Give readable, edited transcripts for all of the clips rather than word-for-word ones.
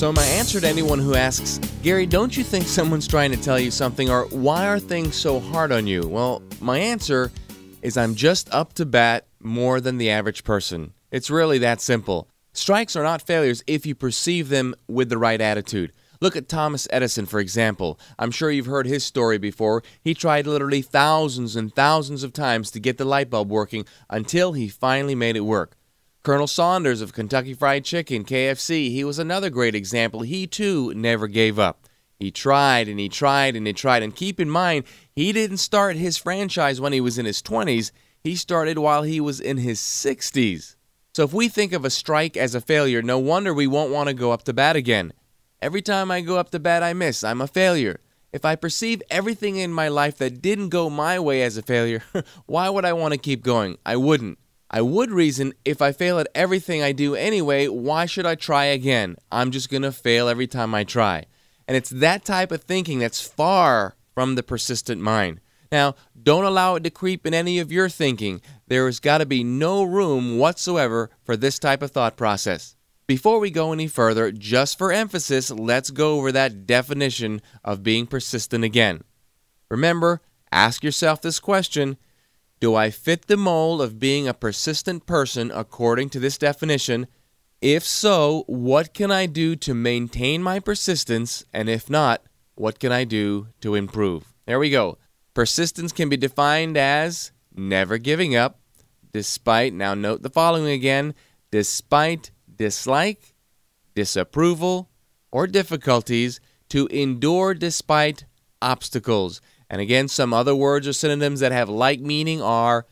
So my answer to anyone who asks, Gary, don't you think someone's trying to tell you something, or why are things so hard on you? Well, my answer is I'm just up to bat more than the average person. It's really that simple. Strikes are not failures if you perceive them with the right attitude. Look at Thomas Edison, for example. I'm sure you've heard his story before. He tried literally thousands and thousands of times to get the light bulb working until he finally made it work. Colonel Saunders of Kentucky Fried Chicken, KFC, he was another great example. He, too, never gave up. He tried and he tried and he tried. And keep in mind, he didn't start his franchise when he was in his 20s. He started while he was in his 60s. So if we think of a strike as a failure, no wonder we won't want to go up to bat again. Every time I go up to bat, I miss. I'm a failure. If I perceive everything in my life that didn't go my way as a failure, why would I want to keep going? I wouldn't. I would reason, if I fail at everything I do anyway, why should I try again? I'm just going to fail every time I try. And it's that type of thinking that's far from the persistent mind. Now, don't allow it to creep in any of your thinking. There has got to be no room whatsoever for this type of thought process. Before we go any further, just for emphasis, let's go over that definition of being persistent again. Remember, ask yourself this question: do I fit the mold of being a persistent person according to this definition? If so, what can I do to maintain my persistence? And if not, what can I do to improve? There we go. Persistence can be defined as never giving up, despite, now note the following again, despite dislike, disapproval, or difficulties, to endure despite obstacles. And again, some other words or synonyms that have like meaning are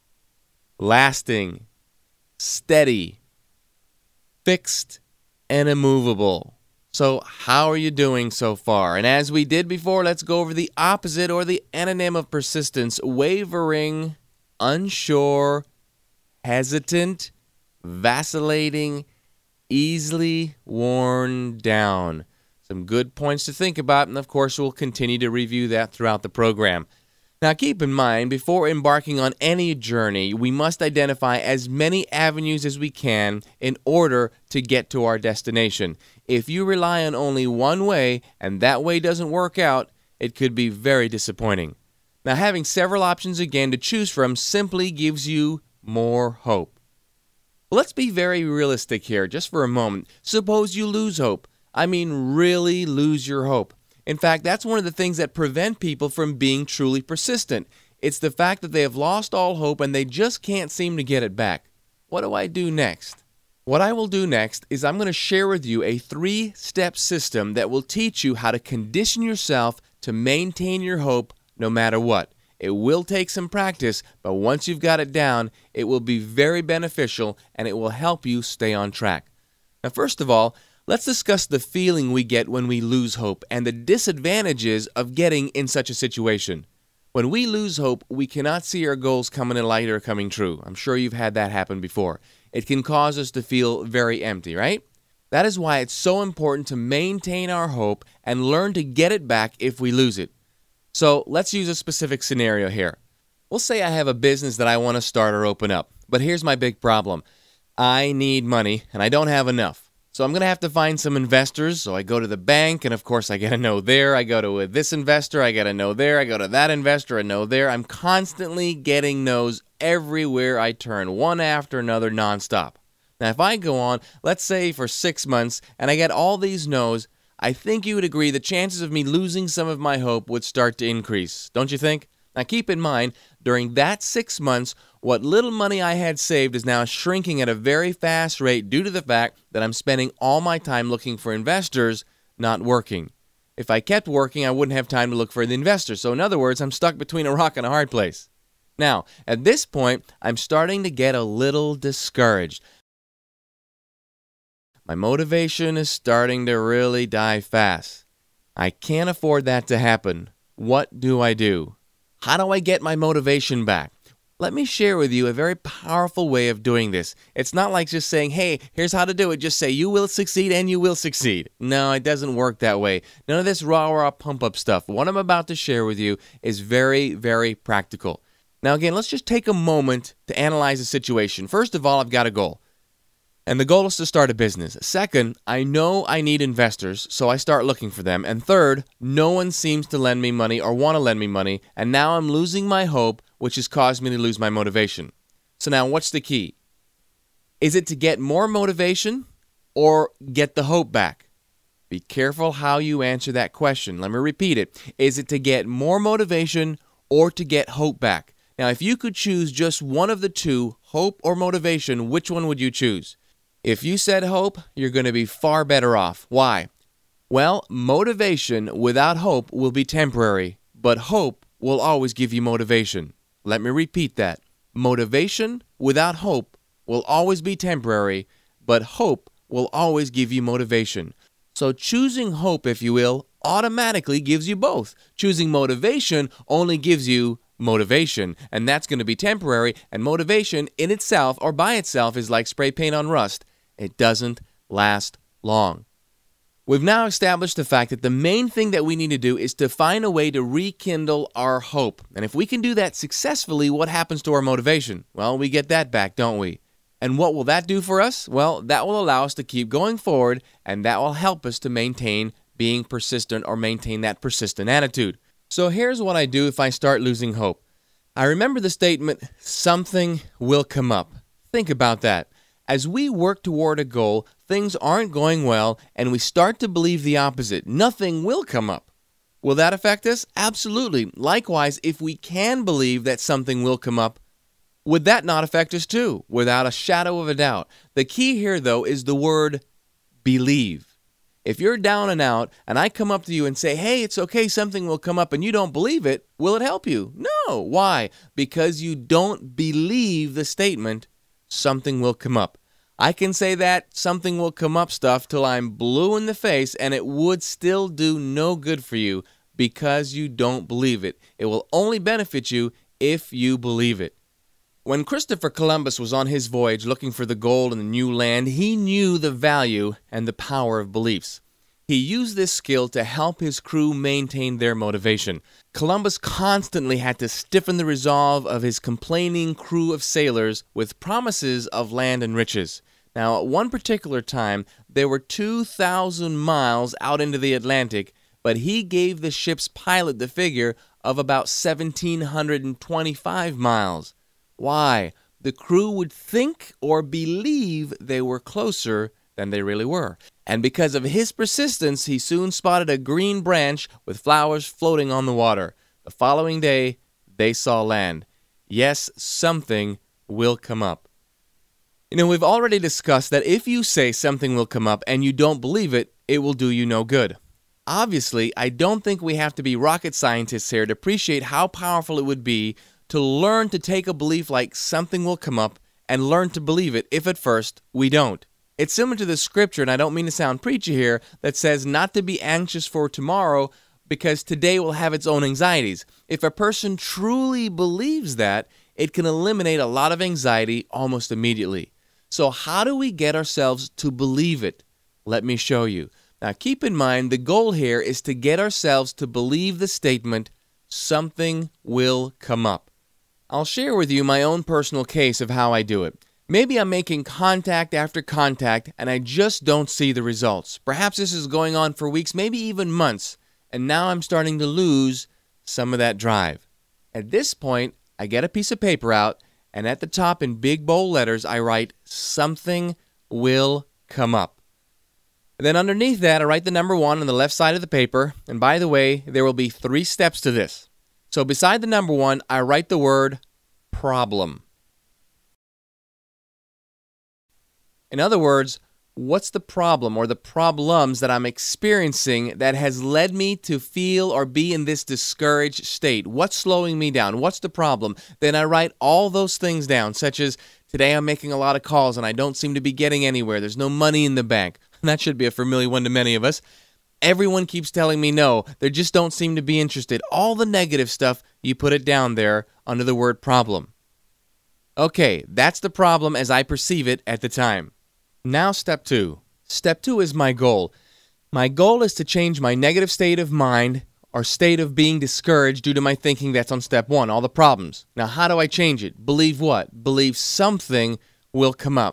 lasting, steady, fixed, and immovable. So how are you doing so far? And as we did before, let's go over the opposite or the antonym of persistence: wavering, unsure, hesitant, vacillating, easily worn down. Some good points to think about, and of course we'll continue to review that throughout the program. Now keep in mind, before embarking on any journey, we must identify as many avenues as we can in order to get to our destination. If you rely on only one way, and that way doesn't work out, it could be very disappointing. Now having several options again to choose from simply gives you more hope. Let's be very realistic here just for a moment. Suppose you lose hope. I mean, really lose your hope. In fact, that's one of the things that prevent people from being truly persistent. It's the fact that they have lost all hope and they just can't seem to get it back. What do I do next? What I will do next is I'm going to share with you a 3-step system that will teach you how to condition yourself to maintain your hope no matter what. It will take some practice, but once you've got it down, it will be very beneficial and it will help you stay on track. Now, first of all, let's discuss the feeling we get when we lose hope and the disadvantages of getting in such a situation. When we lose hope, we cannot see our goals coming to light or coming true. I'm sure you've had that happen before. It can cause us to feel very empty, right? That is why it's so important to maintain our hope and learn to get it back if we lose it. So let's use a specific scenario here. We'll say I have a business that I want to start or open up, but here's my big problem. I need money and I don't have enough. So I'm going to have to find some investors. So I go to the bank, and of course I got to know there. I go to this investor, I got to know there. I go to that investor, I know there. I'm constantly getting no's everywhere I turn, one after another, nonstop. Now if I go on, let's say for 6 months, and I get all these no's, I think you would agree the chances of me losing some of my hope would start to increase, don't you think? Now keep in mind, during that 6 months, what little money I had saved is now shrinking at a very fast rate due to the fact that I'm spending all my time looking for investors, not working. If I kept working, I wouldn't have time to look for the investors. So in other words, I'm stuck between a rock and a hard place. Now, at this point, I'm starting to get a little discouraged. My motivation is starting to really die fast. I can't afford that to happen. What do I do? How do I get my motivation back? Let me share with you a very powerful way of doing this. It's not like just saying, hey, here's how to do it. Just say you will succeed and you will succeed. No, it doesn't work that way. None of this rah-rah pump-up stuff. What I'm about to share with you is very, very practical. Now again, let's just take a moment to analyze the situation. First of all, I've got a goal. And the goal is to start a business. Second, I know I need investors, so I start looking for them. And third, no one seems to lend me money or want to lend me money, and now I'm losing my hope, which has caused me to lose my motivation. So now what's the key? Is it to get more motivation or get the hope back? Be careful how you answer that question. Let me repeat it. Is it to get more motivation or to get hope back? Now, if you could choose just one of the two, hope or motivation, which one would you choose? If you said hope, you're going to be far better off. Why? Well, motivation without hope will be temporary, but hope will always give you motivation. Let me repeat that. Motivation without hope will always be temporary, but hope will always give you motivation. So choosing hope, if you will, automatically gives you both. Choosing motivation only gives you motivation, and that's going to be temporary, and motivation in itself or by itself is like spray paint on rust. It doesn't last long. We've now established the fact that the main thing that we need to do is to find a way to rekindle our hope. And if we can do that successfully, what happens to our motivation? Well, we get that back, don't we? And what will that do for us? Well, that will allow us to keep going forward, and that will help us to maintain being persistent or maintain that persistent attitude. So here's what I do if I start losing hope. I remember the statement, something will come up. Think about that. As we work toward a goal, things aren't going well, and we start to believe the opposite. Nothing will come up. Will that affect us? Absolutely. Likewise, if we can believe that something will come up, would that not affect us too? Without a shadow of a doubt. The key here, though, is the word believe. If you're down and out, and I come up to you and say, hey, it's okay, something will come up, and you don't believe it, will it help you? No. Why? Because you don't believe the statement, something will come up. I can say that something will come up stuff till I'm blue in the face, and it would still do no good for you because you don't believe it. It will only benefit you if you believe it. When Christopher Columbus was on his voyage looking for the gold in the new land, he knew the value and the power of beliefs. He used this skill to help his crew maintain their motivation. Columbus constantly had to stiffen the resolve of his complaining crew of sailors with promises of land and riches. Now, at one particular time, they were 2,000 miles out into the Atlantic, but he gave the ship's pilot the figure of about 1,725 miles. Why? The crew would think or believe they were closer than they really were. And because of his persistence, he soon spotted a green branch with flowers floating on the water. The following day, they saw land. Yes, something will come up. You know, we've already discussed that if you say something will come up and you don't believe it, it will do you no good. Obviously, I don't think we have to be rocket scientists here to appreciate how powerful it would be to learn to take a belief like something will come up and learn to believe it if at first we don't. It's similar to the scripture, and I don't mean to sound preachy here, that says not to be anxious for tomorrow because today will have its own anxieties. If a person truly believes that, it can eliminate a lot of anxiety almost immediately. So how do we get ourselves to believe it? Let me show you. Now keep in mind, the goal here is to get ourselves to believe the statement, something will come up. I'll share with you my own personal case of how I do it. Maybe I'm making contact after contact and I just don't see the results. Perhaps this is going on for weeks, maybe even months, and now I'm starting to lose some of that drive. At this point, I get a piece of paper out, and at the top in big bold letters, I write, something will come up. And then underneath that, I write the number 1 on the left side of the paper, and by the way, there will be 3 steps to this. So beside the number 1, I write the word problem. In other words, what's the problem or the problems that I'm experiencing that has led me to feel or be in this discouraged state? What's slowing me down? What's the problem? Then I write all those things down, such as today I'm making a lot of calls and I don't seem to be getting anywhere. There's no money in the bank. That should be a familiar one to many of us. Everyone keeps telling me no. They just don't seem to be interested. All the negative stuff, you put it down there under the word problem. Okay, that's the problem as I perceive it at the time. Now step 2. Step 2 is my goal. My goal is to change my negative state of mind or state of being discouraged due to my thinking that's on step 1, all the problems. Now how do I change it? Believe what? Believe something will come up.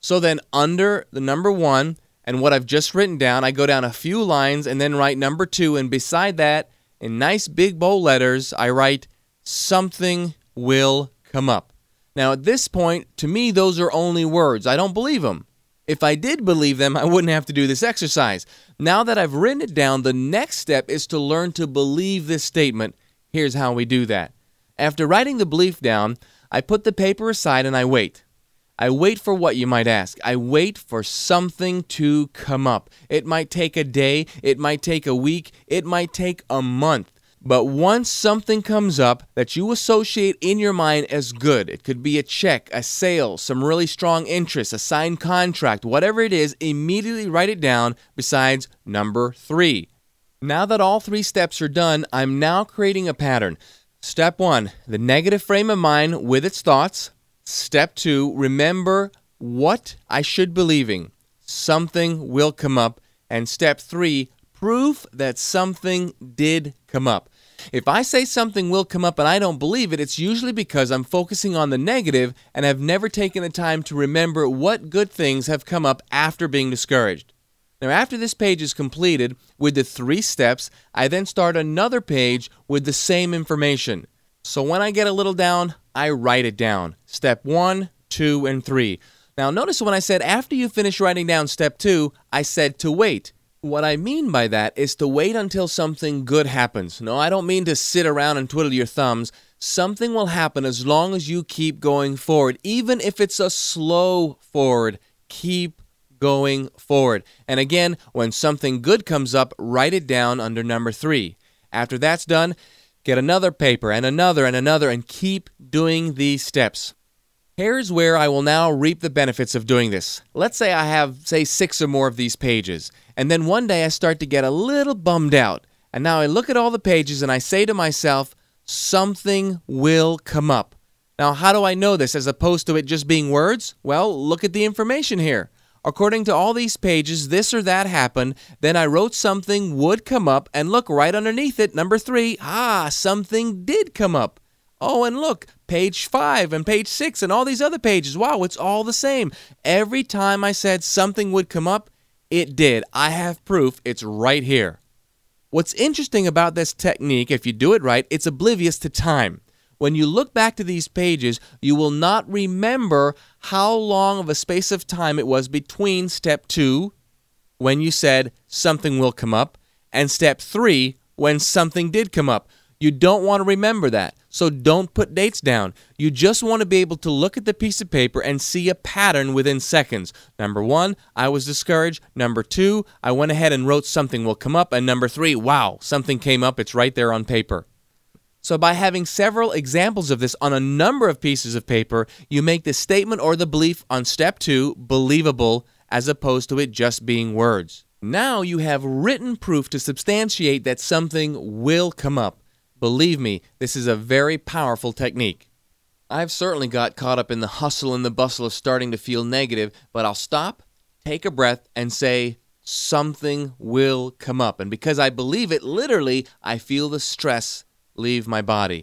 So then under the number 1 and what I've just written down, I go down a few lines and then write number 2, and beside that, in nice big bold letters, I write something will come up. Now at this point, to me, those are only words. I don't believe them. If I did believe them, I wouldn't have to do this exercise. Now that I've written it down, the next step is to learn to believe this statement. Here's how we do that. After writing the belief down, I put the paper aside and I wait. I wait for what, you might ask. I wait for something to come up. It might take a day, it might take a week, it might take a month. But once something comes up that you associate in your mind as good, it could be a check, a sale, some really strong interest, a signed contract, whatever it is, immediately write it down besides number 3. Now that all 3 steps are done, I'm now creating a pattern. Step 1, the negative frame of mind with its thoughts. Step 2, remember what I should be believing. Something will come up. And step 3, proof that something did come up. If I say something will come up and I don't believe it, it's usually because I'm focusing on the negative and have never taken the time to remember what good things have come up after being discouraged. Now, after this page is completed with the 3 steps, I then start another page with the same information. So when I get a little down, I write it down. Step 1, 2, and 3. Now, notice when I said after you finish writing down step 2, I said to wait. What I mean by that is to wait until something good happens. No, I don't mean to sit around and twiddle your thumbs. Something will happen as long as you keep going forward. Even if it's a slow forward, keep going forward. And again, when something good comes up, write it down under number 3. After that's done, get another paper and another and keep doing these steps. Here's where I will now reap the benefits of doing this. Let's say I have, 6 or more of these pages, and then one day I start to get a little bummed out. And now I look at all the pages and I say to myself, something will come up. Now, how do I know this as opposed to it just being words? Well, look at the information here. According to all these pages, this or that happened. Then I wrote something would come up, and look right underneath it, number 3, something did come up. Oh, and look, page 5 and page 6 and all these other pages. Wow, it's all the same. Every time I said something would come up, it did. I have proof. It's right here. What's interesting about this technique, if you do it right, it's oblivious to time. When you look back to these pages, you will not remember how long of a space of time it was between step 2, when you said something will come up, and step 3, when something did come up. You don't want to remember that, so don't put dates down. You just want to be able to look at the piece of paper and see a pattern within seconds. Number 1, I was discouraged. Number 2, I went ahead and wrote something will come up. And number 3, wow, something came up. It's right there on paper. So by having several examples of this on a number of pieces of paper, you make the statement or the belief on step 2 believable as opposed to it just being words. Now you have written proof to substantiate that something will come up. Believe me, this is a very powerful technique. I've certainly got caught up in the hustle and the bustle of starting to feel negative, but I'll stop, take a breath, and say, something will come up. And because I believe it, literally, I feel the stress leave my body.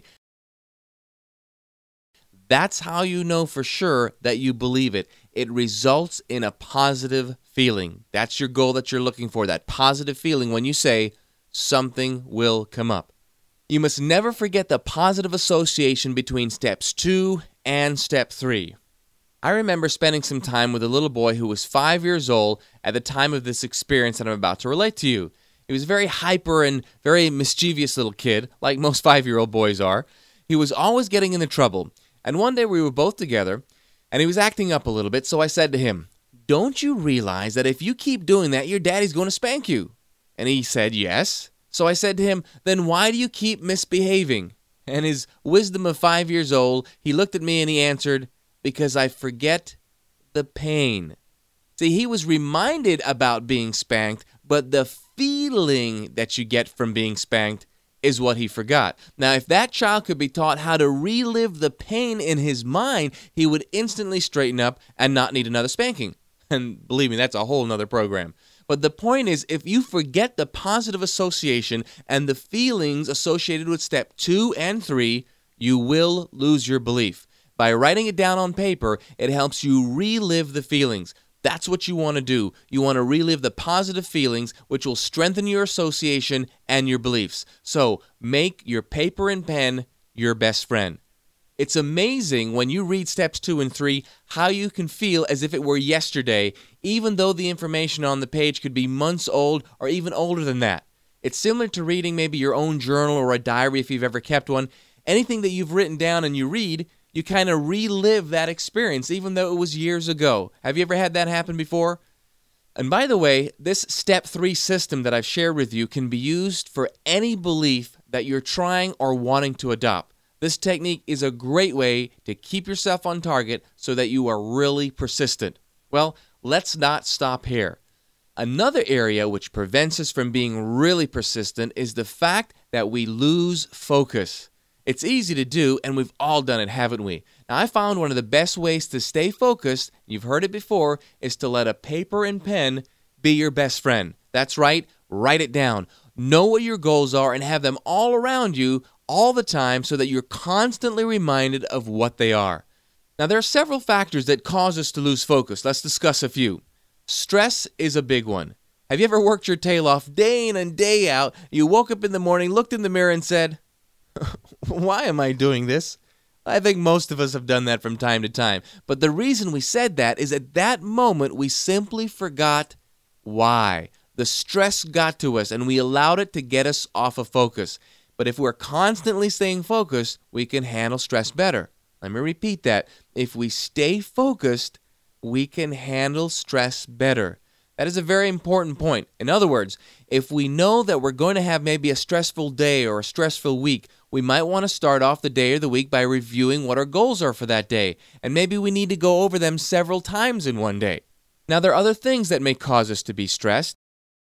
That's how you know for sure that you believe it. It results in a positive feeling. That's your goal that you're looking for, that positive feeling when you say, something will come up. You must never forget the positive association between steps 2 and step 3. I remember spending some time with a little boy who was 5 years old at the time of this experience that I'm about to relate to you. He was a very hyper and very mischievous little kid, like most 5-year-old boys are. He was always getting into trouble. And one day we were both together, and he was acting up a little bit, so I said to him, don't you realize that if you keep doing that, your daddy's going to spank you? And he said, yes. So I said to him, then why do you keep misbehaving? And his wisdom of 5 years old, he looked at me and he answered, because I forget the pain. See, he was reminded about being spanked, but the feeling that you get from being spanked is what he forgot. Now, if that child could be taught how to relive the pain in his mind, he would instantly straighten up and not need another spanking. And believe me, that's a whole nother program. But the point is, if you forget the positive association and the feelings associated with step 2 and 3, you will lose your belief. By writing it down on paper, it helps you relive the feelings. That's what you want to do. You want to relive the positive feelings, which will strengthen your association and your beliefs. So make your paper and pen your best friend. It's amazing when you read steps 2 and 3 how you can feel as if it were yesterday, even though the information on the page could be months old or even older than that. It's similar to reading maybe your own journal or a diary if you've ever kept one. Anything that you've written down and you read, you kind of relive that experience even though it was years ago. Have you ever had that happen before? And by the way, this step 3 system that I've shared with you can be used for any belief that you're trying or wanting to adopt. This technique is a great way to keep yourself on target so that you are really persistent. Well, let's not stop here. Another area which prevents us from being really persistent is the fact that we lose focus. It's easy to do, and we've all done it, haven't we? Now, I found one of the best ways to stay focused, you've heard it before, is to let a paper and pen be your best friend. That's right, write it down. Know what your goals are and have them all around you all the time so that you're constantly reminded of what they are. Now, there are several factors that cause us to lose focus. Let's discuss a few. Stress is a big one. Have you ever worked your tail off day in and day out? You woke up in the morning, looked in the mirror and said, why am I doing this? I think most of us have done that from time to time. But the reason we said that is at that moment we simply forgot why. The stress got to us and we allowed it to get us off of focus. But if we're constantly staying focused, we can handle stress better. Let me repeat that. If we stay focused, we can handle stress better. That is a very important point. In other words, if we know that we're going to have maybe a stressful day or a stressful week, we might want to start off the day or the week by reviewing what our goals are for that day. And maybe we need to go over them several times in one day. Now, there are other things that may cause us to be stressed.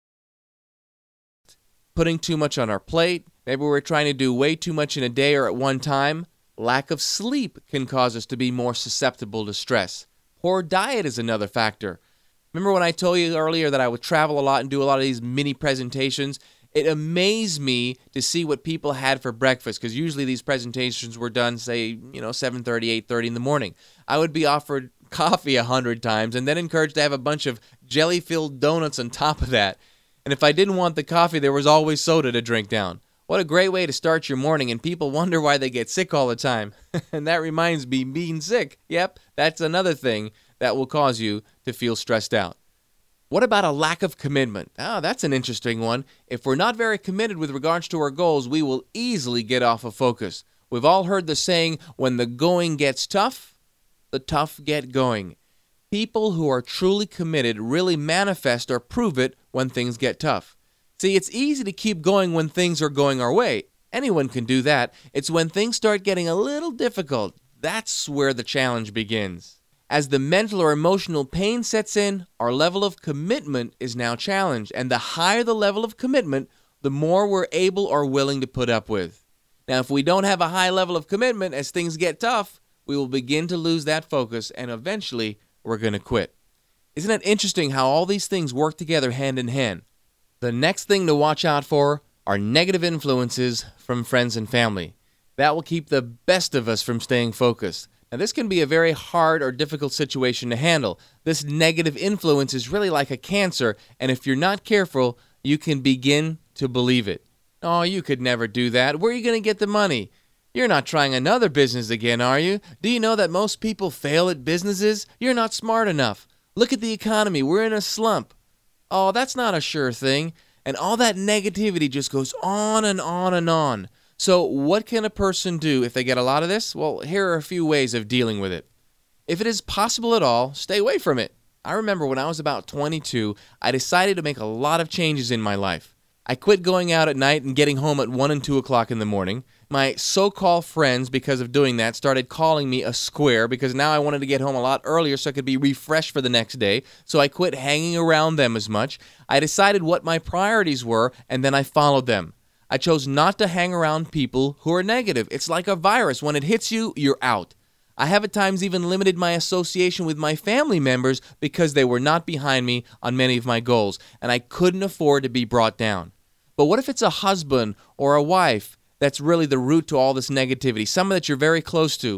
Putting too much on our plate. Maybe we're trying to do way too much in a day or at one time. Lack of sleep can cause us to be more susceptible to stress. Poor diet is another factor. Remember when I told you earlier that I would travel a lot and do a lot of these mini presentations? It amazed me to see what people had for breakfast because usually these presentations were done, say, 7:30, 8:30 in the morning. I would be offered coffee 100 times and then encouraged to have a bunch of jelly-filled donuts on top of that. And if I didn't want the coffee, there was always soda to drink down. What a great way to start your morning, and people wonder why they get sick all the time. And that reminds me, being sick. Yep, that's another thing that will cause you to feel stressed out. What about a lack of commitment? That's an interesting one. If we're not very committed with regards to our goals, we will easily get off of focus. We've all heard the saying, when the going gets tough, the tough get going. People who are truly committed really manifest or prove it when things get tough. See, it's easy to keep going when things are going our way. Anyone can do that. It's when things start getting a little difficult. That's where the challenge begins. As the mental or emotional pain sets in, our level of commitment is now challenged. And the higher the level of commitment, the more we're able or willing to put up with. Now, if we don't have a high level of commitment, as things get tough, we will begin to lose that focus and eventually we're going to quit. Isn't it interesting how all these things work together hand in hand? The next thing to watch out for are negative influences from friends and family. That will keep the best of us from staying focused. Now, this can be a very hard or difficult situation to handle. This negative influence is really like a cancer, and if you're not careful, you can begin to believe it. Oh, you could never do that. Where are you going to get the money? You're not trying another business again, are you? Do you know that most people fail at businesses? You're not smart enough. Look at the economy. We're in a slump. Oh, that's not a sure thing. And all that negativity just goes on and on and on. So what can a person do if they get a lot of this? Well, here are a few ways of dealing with it. If it is possible at all, stay away from it. I remember when I was about 22, I decided to make a lot of changes in my life. I quit going out at night and getting home at 1 and 2 o'clock in the morning. My so-called friends, because of doing that, started calling me a square because now I wanted to get home a lot earlier so I could be refreshed for the next day. So I quit hanging around them as much. I decided what my priorities were, and then I followed them. I chose not to hang around people who are negative. It's like a virus. When it hits you, you're out. I have at times even limited my association with my family members because they were not behind me on many of my goals, and I couldn't afford to be brought down. But what if it's a husband or a wife that's really the root to all this negativity, someone that you're very close to?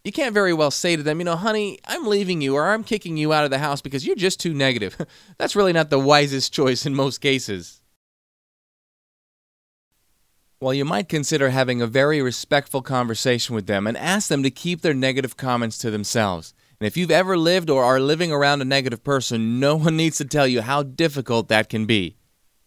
You can't very well say to them, honey, I'm leaving you or I'm kicking you out of the house because you're just too negative. That's really not the wisest choice in most cases. Well, you might consider having a very respectful conversation with them and ask them to keep their negative comments to themselves. And if you've ever lived or are living around a negative person, no one needs to tell you how difficult that can be.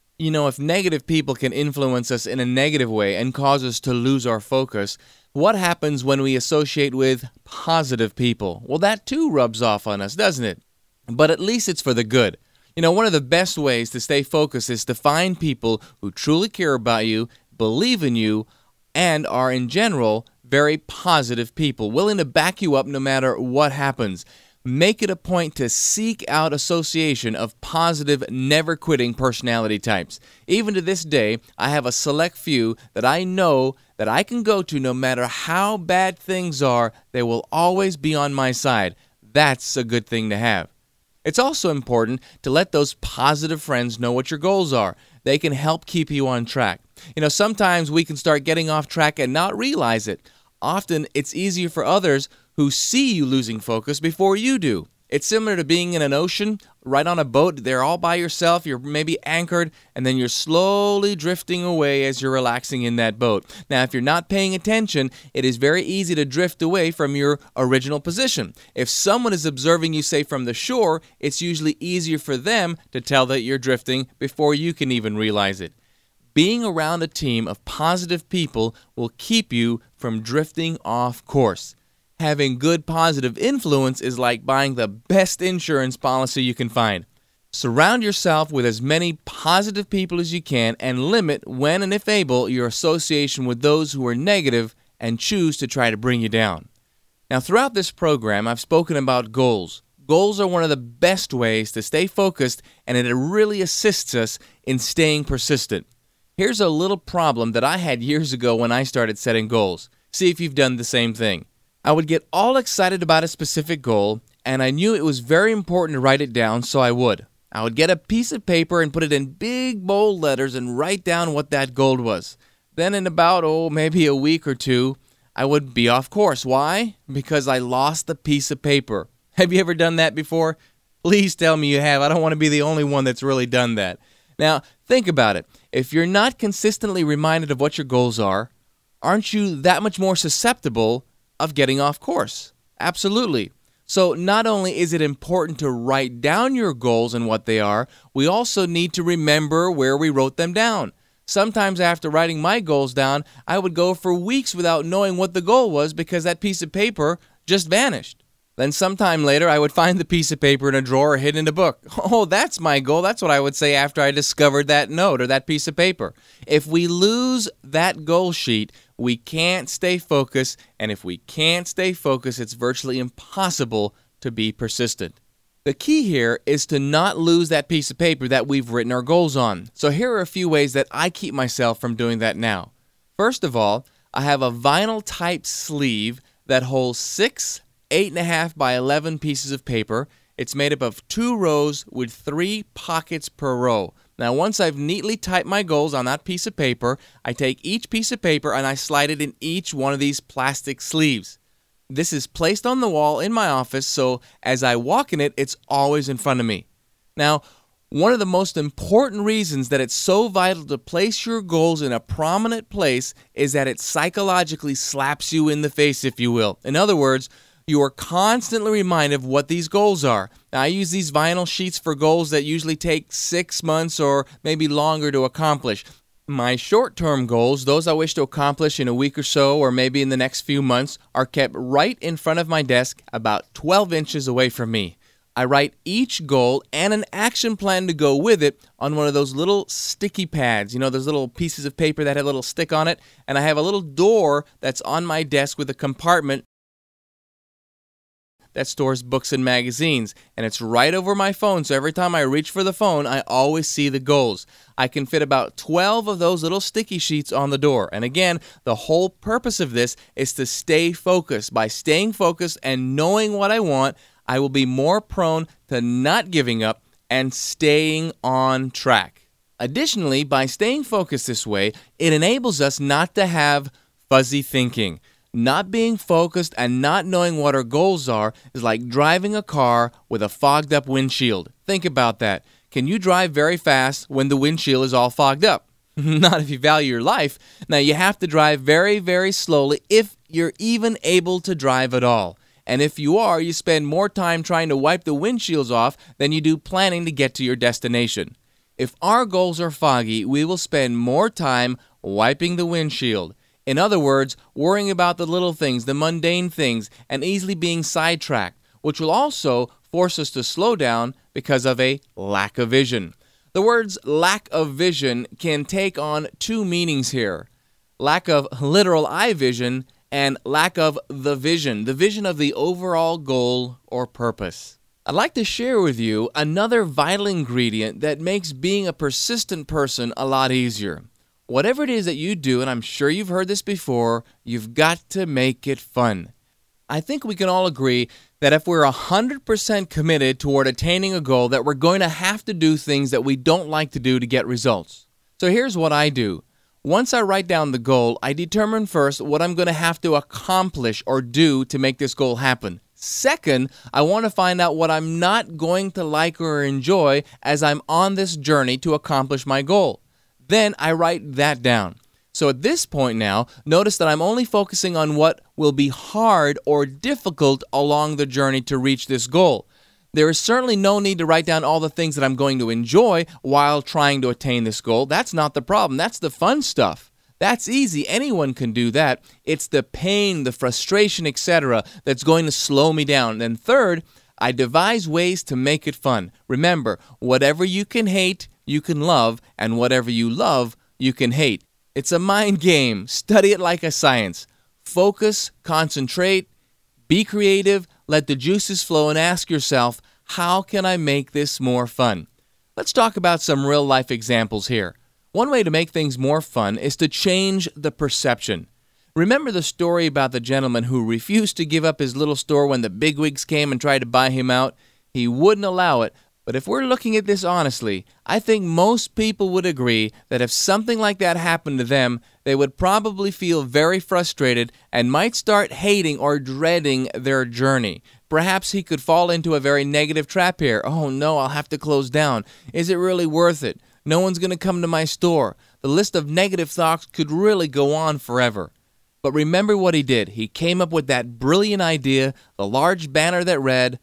If negative people can influence us in a negative way and cause us to lose our focus, what happens when we associate with positive people? Well, that too rubs off on us, doesn't it? But at least it's for the good. One of the best ways to stay focused is to find people who truly care about you, believe in you, and are in general very positive people, willing to back you up no matter what happens. Make it a point to seek out association of positive, never-quitting personality types. Even to this day, I have a select few that I know that I can go to no matter how bad things are. They will always be on my side. That's a good thing to have. It's also important to let those positive friends know what your goals are. They can help keep you on track. Sometimes we can start getting off track and not realize it. Often, it's easier for others who see you losing focus before you do. It's similar to being in an ocean, right on a boat. They're all by yourself. You're maybe anchored, and then you're slowly drifting away as you're relaxing in that boat. Now, if you're not paying attention, it is very easy to drift away from your original position. If someone is observing you, say, from the shore, it's usually easier for them to tell that you're drifting before you can even realize it. Being around a team of positive people will keep you from drifting off course. Having good positive influence is like buying the best insurance policy you can find. Surround yourself with as many positive people as you can and limit, when and if able, your association with those who are negative and choose to try to bring you down. Now, throughout this program, I've spoken about goals. Goals are one of the best ways to stay focused, and it really assists us in staying persistent. Here's a little problem that I had years ago when I started setting goals. See if you've done the same thing. I would get all excited about a specific goal, and I knew it was very important to write it down, so I would. I would get a piece of paper and put it in big, bold letters and write down what that goal was. Then in about, maybe a week or two, I would be off course. Why? Because I lost the piece of paper. Have you ever done that before? Please tell me you have. I don't want to be the only one that's really done that. Now, think about it. If you're not consistently reminded of what your goals are, aren't you that much more susceptible of getting off course? Absolutely. So not only is it important to write down your goals and what they are, we also need to remember where we wrote them down. Sometimes after writing my goals down, I would go for weeks without knowing what the goal was because that piece of paper just vanished. Then sometime later, I would find the piece of paper in a drawer or hidden in a book. Oh, that's my goal. That's what I would say after I discovered that note or that piece of paper. If we lose that goal sheet, we can't stay focused. And if we can't stay focused, it's virtually impossible to be persistent. The key here is to not lose that piece of paper that we've written our goals on. So here are a few ways that I keep myself from doing that now. First of all, I have a vinyl type sleeve that holds 6 8.5 by 11 pieces of paper. It's made up of 2 rows with 3 pockets per row. Now, once I've neatly typed my goals on that piece of paper, I take each piece of paper and I slide it in each one of these plastic sleeves. This is placed on the wall in my office, so as I walk in it, it's always in front of me. Now, one of the most important reasons that it's so vital to place your goals in a prominent place is that it psychologically slaps you in the face, if you will. In other words, you are constantly reminded of what these goals are. Now, I use these vinyl sheets for goals that usually take 6 months or maybe longer to accomplish. My short-term goals, those I wish to accomplish in a week or so or maybe in the next few months, are kept right in front of my desk about 12 inches away from me. I write each goal and an action plan to go with it on one of those little sticky pads, those little pieces of paper that have a little stick on it, and I have a little door that's on my desk with a compartment that stores books and magazines, and it's right over my phone, so every time I reach for the phone, I always see the goals. I can fit about 12 of those little sticky sheets on the door, and again, the whole purpose of this is to stay focused. By staying focused and knowing what I want, I will be more prone to not giving up and staying on track. Additionally, by staying focused this way, it enables us not to have fuzzy thinking. Not being focused and not knowing what our goals are is like driving a car with a fogged up windshield. Think about that. Can you drive very fast when the windshield is all fogged up? Not if you value your life. Now, you have to drive very, very slowly if you're even able to drive at all. And if you are, you spend more time trying to wipe the windshields off than you do planning to get to your destination. If our goals are foggy, we will spend more time wiping the windshield. In other words, worrying about the little things, the mundane things, and easily being sidetracked, which will also force us to slow down because of a lack of vision. The words lack of vision can take on two meanings here. Lack of literal eye vision and lack of the vision of the overall goal or purpose. I'd like to share with you another vital ingredient that makes being a persistent person a lot easier. Whatever it is that you do, and I'm sure you've heard this before, you've got to make it fun. I think we can all agree that if we're 100% committed toward attaining a goal, that we're going to have to do things that we don't like to do to get results. So here's what I do. Once I write down the goal, I determine first what I'm going to have to accomplish or do to make this goal happen. Second, I want to find out what I'm not going to like or enjoy as I'm on this journey to accomplish my goal. Then I write that down. So at this point now, notice that I'm only focusing on what will be hard or difficult along the journey to reach this goal. There is certainly no need to write down all the things that I'm going to enjoy while trying to attain this goal. That's not the problem. That's the fun stuff. That's easy. Anyone can do that. It's the pain, the frustration, etc. that's going to slow me down. And third, I devise ways to make it fun. Remember, whatever you can hate, you can love, and whatever you love, you can hate. It's a mind game. Study it like a science. Focus, concentrate, be creative, let the juices flow, and ask yourself, how can I make this more fun? Let's talk about some real-life examples here. One way to make things more fun is to change the perception. Remember the story about the gentleman who refused to give up his little store when the bigwigs came and tried to buy him out? He wouldn't allow it. But if we're looking at this honestly, I think most people would agree that if something like that happened to them, they would probably feel very frustrated and might start hating or dreading their journey. Perhaps he could fall into a very negative trap here. Oh no, I'll have to close down. Is it really worth it? No one's going to come to my store. The list of negative thoughts could really go on forever. But remember what he did. He came up with that brilliant idea, the large banner that read,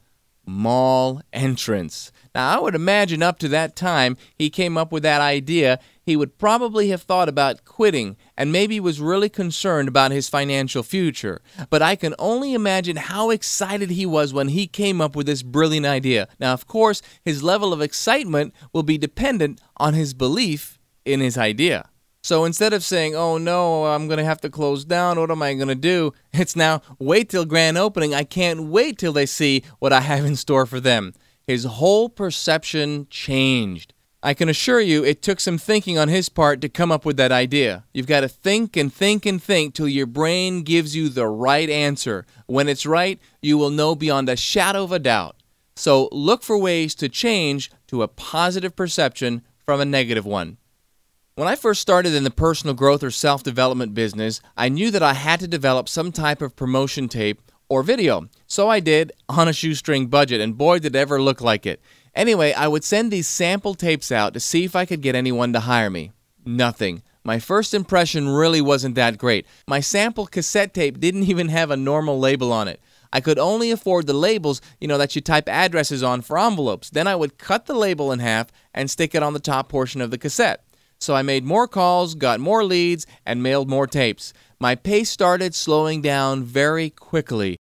Mall Entrance. Now, I would imagine up to that time he came up with that idea, he would probably have thought about quitting and maybe was really concerned about his financial future. But I can only imagine how excited he was when he came up with this brilliant idea. Now, of course, his level of excitement will be dependent on his belief in his idea. So instead of saying, oh no, I'm going to have to close down, what am I going to do? It's now, wait till grand opening, I can't wait till they see what I have in store for them. His whole perception changed. I can assure you it took some thinking on his part to come up with that idea. You've got to think and think and think till your brain gives you the right answer. When it's right, you will know beyond a shadow of a doubt. So look for ways to change to a positive perception from a negative one. When I first started in the personal growth or self-development business, I knew that I had to develop some type of promotion tape or video. So I did on a shoestring budget, and boy, did it ever look like it. Anyway, I would send these sample tapes out to see if I could get anyone to hire me. Nothing. My first impression really wasn't that great. My sample cassette tape didn't even have a normal label on it. I could only afford the labels, that you type addresses on for envelopes. Then I would cut the label in half and stick it on the top portion of the cassette. So I made more calls, got more leads, and mailed more tapes. My pace started slowing down very quickly.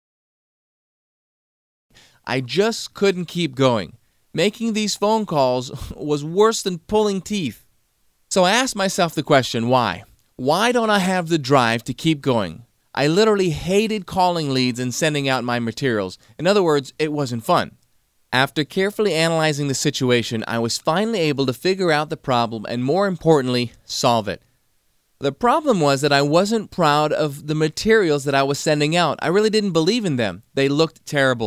I just couldn't keep going. Making these phone calls was worse than pulling teeth. So I asked myself the question, why? Why don't I have the drive to keep going? I literally hated calling leads and sending out my materials. In other words, it wasn't fun. After carefully analyzing the situation, I was finally able to figure out the problem and, more importantly, solve it. The problem was that I wasn't proud of the materials that I was sending out. I really didn't believe in them. They looked terrible.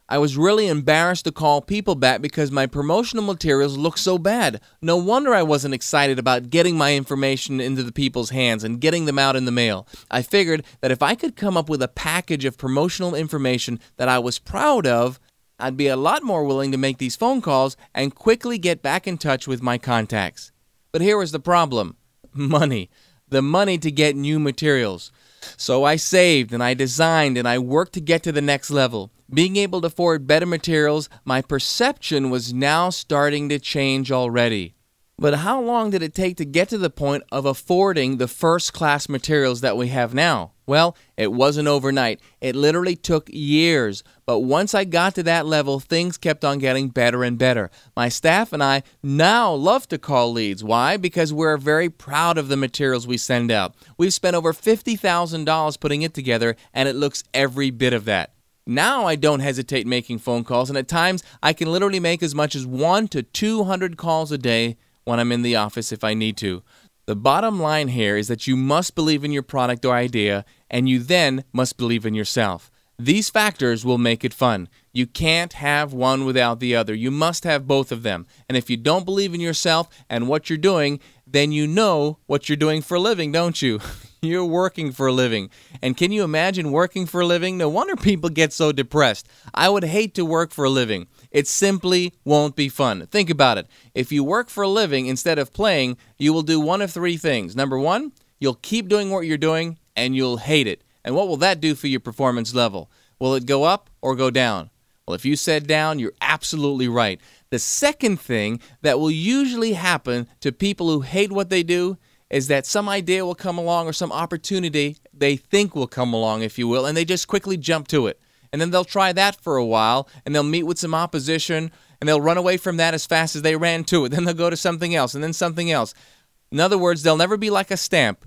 I was really embarrassed to call people back because my promotional materials looked so bad. No wonder I wasn't excited about getting my information into the people's hands and getting them out in the mail. I figured that if I could come up with a package of promotional information that I was proud of, I'd be a lot more willing to make these phone calls and quickly get back in touch with my contacts. But here was the problem: money. The money to get new materials. So I saved and I designed and I worked to get to the next level. Being able to afford better materials, my perception was now starting to change already. But how long did it take to get to the point of affording the first-class materials that we have now? Well, it wasn't overnight. It literally took years. But once I got to that level, things kept on getting better and better. My staff and I now love to call leads. Why? Because we're very proud of the materials we send out. We've spent over $50,000 putting it together, and it looks every bit of that. Now I don't hesitate making phone calls, and at times I can literally make as much as 100 to 200 calls a day when I'm in the office if I need to. The bottom line here is that you must believe in your product or idea, and you then must believe in yourself. These factors will make it fun. You can't have one without the other. You must have both of them. And if you don't believe in yourself and what you're doing, then you know what you're doing for a living, don't you? You're working for a living. And can you imagine working for a living? No wonder people get so depressed. I would hate to work for a living. It simply won't be fun. Think about it. If you work for a living instead of playing, you will do one of three things. Number one, you'll keep doing what you're doing and you'll hate it. And what will that do for your performance level? Will it go up or go down? Well, if you said down, you're absolutely right. The second thing that will usually happen to people who hate what they do is that some idea will come along or some opportunity they think will come along, if you will, and they just quickly jump to it. And then they'll try that for a while, and they'll meet with some opposition, and they'll run away from that as fast as they ran to it. Then they'll go to something else, and then something else. In other words, they'll never be like a stamp.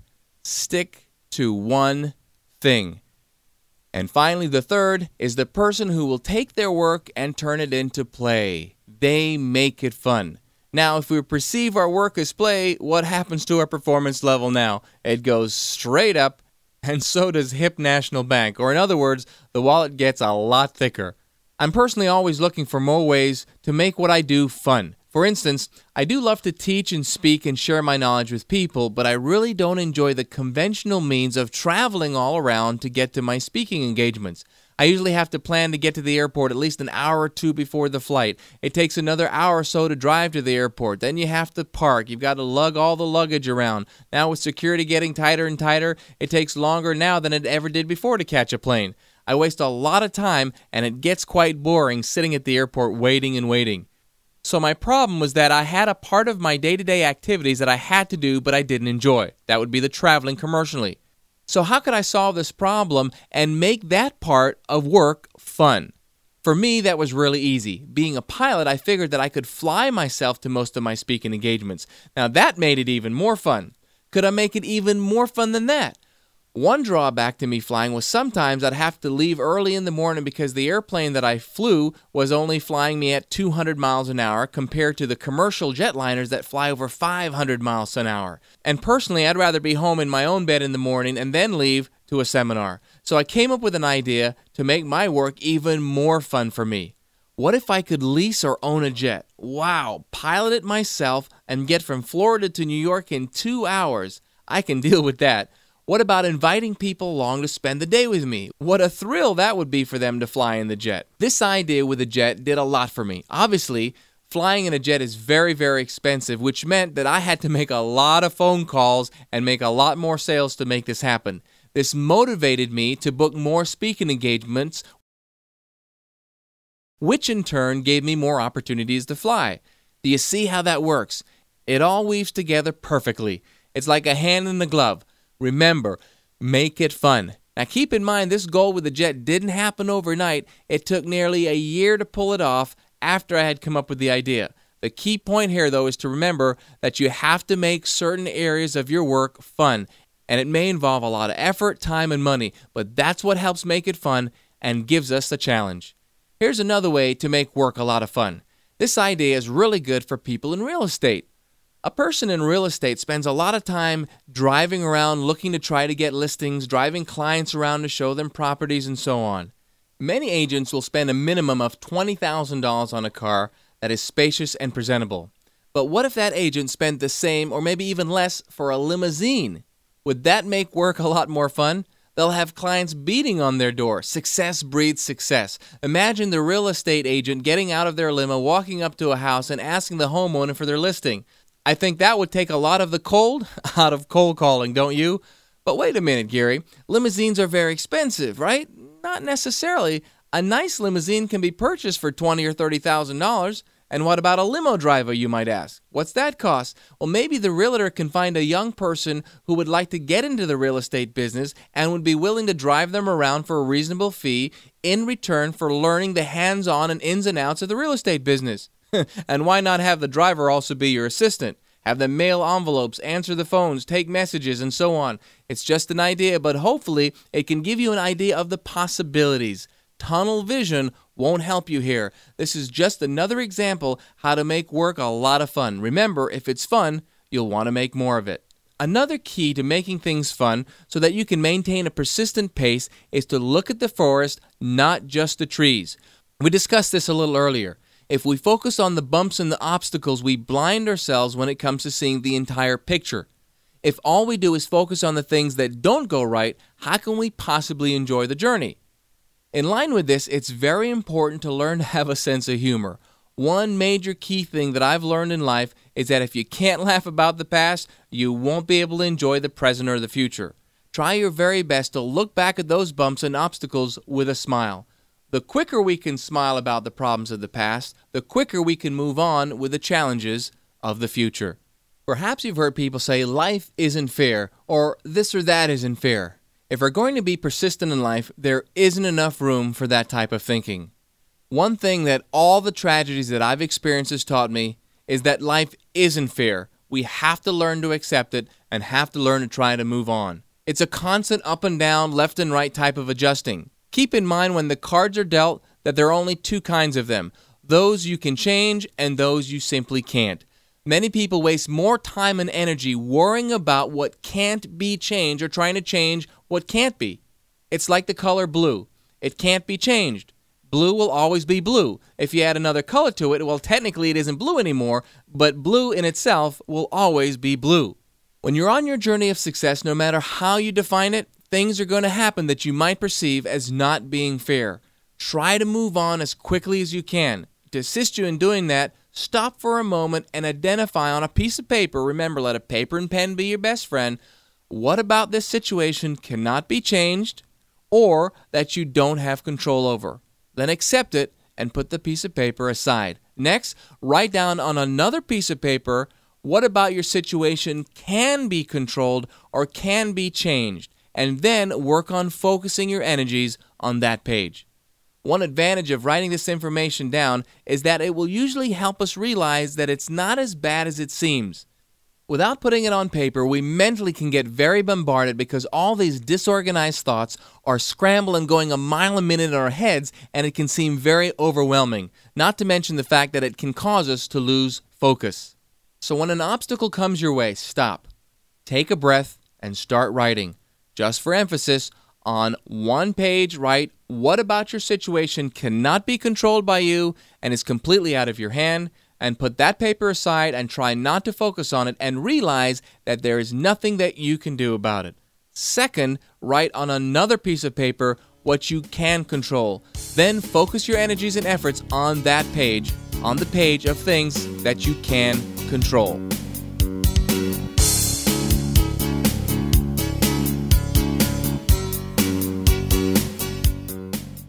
Stick to one thing. And finally, the third is the person who will take their work and turn it into play. They make it fun. Now, if we perceive our work as play, what happens to our performance level now? It goes straight up, and so does Hip National Bank. Or in other words, the wallet gets a lot thicker. I'm personally always looking for more ways to make what I do fun. For instance, I do love to teach and speak and share my knowledge with people, but I really don't enjoy the conventional means of traveling all around to get to my speaking engagements. I usually have to plan to get to the airport at least an hour or two before the flight. It takes another hour or so to drive to the airport. Then you have to park. You've got to lug all the luggage around. Now with security getting tighter and tighter, it takes longer now than it ever did before to catch a plane. I waste a lot of time, and it gets quite boring sitting at the airport waiting and waiting. So my problem was that I had a part of my day-to-day activities that I had to do but I didn't enjoy. That would be the traveling commercially. So how could I solve this problem and make that part of work fun? For me, that was really easy. Being a pilot, I figured that I could fly myself to most of my speaking engagements. Now that made it even more fun. Could I make it even more fun than that? One drawback to me flying was sometimes I'd have to leave early in the morning because the airplane that I flew was only flying me at 200 miles an hour compared to the commercial jetliners that fly over 500 miles an hour. And personally, I'd rather be home in my own bed in the morning and then leave to a seminar. So I came up with an idea to make my work even more fun for me. What if I could lease or own a jet? Wow, pilot it myself and get from Florida to New York in 2 hours. I can deal with that. What about inviting people along to spend the day with me? What a thrill that would be for them to fly in the jet. This idea with a jet did a lot for me. Obviously, flying in a jet is very, very expensive, which meant that I had to make a lot of phone calls and make a lot more sales to make this happen. This motivated me to book more speaking engagements, which in turn gave me more opportunities to fly. Do you see how that works? It all weaves together perfectly. It's like a hand in a glove. Remember, make it fun. Now keep in mind this goal with the jet didn't happen overnight. It took nearly a year to pull it off after I had come up with the idea. The key point here, though, is to remember that you have to make certain areas of your work fun. And it may involve a lot of effort, time, and money, but that's what helps make it fun and gives us the challenge. Here's another way to make work a lot of fun. This idea is really good for people in real estate. A person in real estate spends a lot of time driving around looking to try to get listings, driving clients around to show them properties, and so on. Many agents will spend a minimum of $20,000 on a car that is spacious and presentable. But what if that agent spent the same or maybe even less for a limousine? Would that make work a lot more fun? They'll have clients beating on their door. Success breeds success. Imagine the real estate agent getting out of their limo, walking up to a house and asking the homeowner for their listing. I think that would take a lot of the cold out of cold calling, don't you? But wait a minute, Gary. Limousines are very expensive, right? Not necessarily. A nice limousine can be purchased for $20,000 or $30,000. And what about a limo driver, you might ask? What's that cost? Well, maybe the realtor can find a young person who would like to get into the real estate business and would be willing to drive them around for a reasonable fee in return for learning the hands-on and ins and outs of the real estate business. And why not have the driver also be your assistant? Have them mail envelopes, answer the phones, take messages, and so on. It's just an idea, but hopefully it can give you an idea of the possibilities. Tunnel vision won't help you here. This is just another example how to make work a lot of fun. Remember, if it's fun, you'll want to make more of it. Another key to making things fun so that you can maintain a persistent pace is to look at the forest, not just the trees. We discussed this a little earlier. If we focus on the bumps and the obstacles, we blind ourselves when it comes to seeing the entire picture. If all we do is focus on the things that don't go right, how can we possibly enjoy the journey? In line with this, it's very important to learn to have a sense of humor. One major key thing that I've learned in life is that if you can't laugh about the past, you won't be able to enjoy the present or the future. Try your very best to look back at those bumps and obstacles with a smile. The quicker we can smile about the problems of the past, the quicker we can move on with the challenges of the future. Perhaps you've heard people say life isn't fair or this or that isn't fair. If we're going to be persistent in life, there isn't enough room for that type of thinking. One thing that all the tragedies that I've experienced has taught me is that life isn't fair. We have to learn to accept it and have to learn to try to move on. It's a constant up and down, left and right type of adjusting. Keep in mind when the cards are dealt that there are only two kinds of them, those you can change and those you simply can't. Many people waste more time and energy worrying about what can't be changed or trying to change what can't be. It's like the color blue. It can't be changed. Blue will always be blue. If you add another color to it, well, technically it isn't blue anymore, but blue in itself will always be blue. When you're on your journey of success, no matter how you define it, things are going to happen that you might perceive as not being fair. Try to move on as quickly as you can. To assist you in doing that, stop for a moment and identify on a piece of paper, remember, let a paper and pen be your best friend, what about this situation cannot be changed or that you don't have control over. Then accept it and put the piece of paper aside. Next, write down on another piece of paper what about your situation can be controlled or can be changed, and then work on focusing your energies on that page. One advantage of writing this information down is that it will usually help us realize that it's not as bad as it seems. Without putting it on paper, we mentally can get very bombarded because all these disorganized thoughts are scrambling going a mile a minute in our heads, and it can seem very overwhelming, not to mention the fact that it can cause us to lose focus. So when an obstacle comes your way, stop, take a breath, and start writing. Just for emphasis, on one page, write what about your situation cannot be controlled by you and is completely out of your hand, and put that paper aside and try not to focus on it and realize that there is nothing that you can do about it. Second, write on another piece of paper what you can control. Then focus your energies and efforts on that page, on the page of things that you can control.